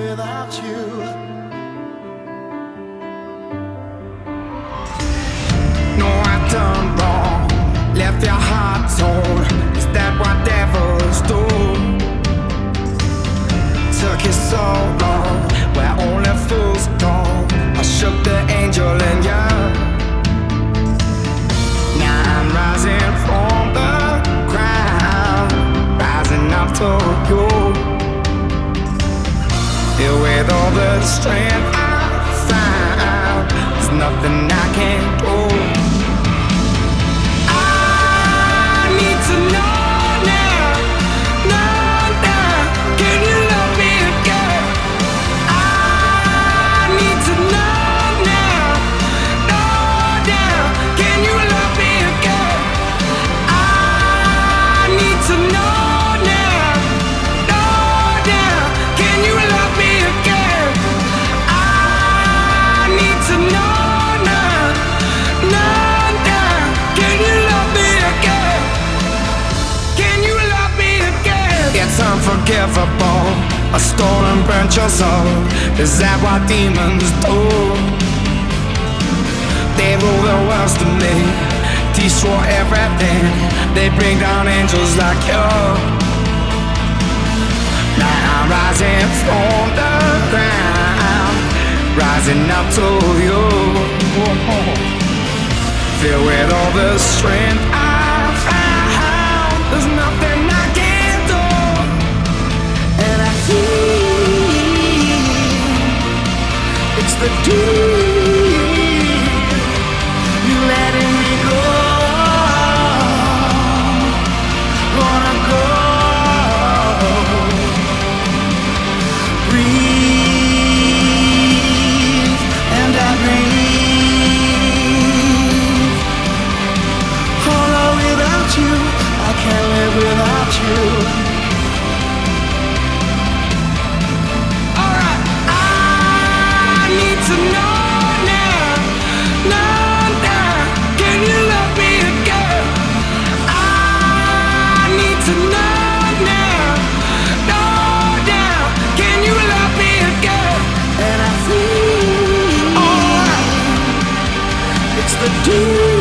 without you. No, I've done wrong, left your heart torn. Is that what devils do? Took you so long, where only fools go. I shook the angel in you. Now I'm rising from the ground, rising up to you. Filled with all the strength I found, there's nothing I can't do. It's unforgivable, I stole and burnt your soul. Is that what demons do? They rule the world to me, destroy everything. They bring down angels like you. Now I'm rising from the ground, rising up to you. Filled with all the strength I found, there's nothing I can't do. And I feel it's the deep, you letting me go. Wanna go, breathe, and I breathe. Although without you, I can't live without you. To know now, can you love me again? I need to know now, can you love me again? And I feel alright, it's the deep.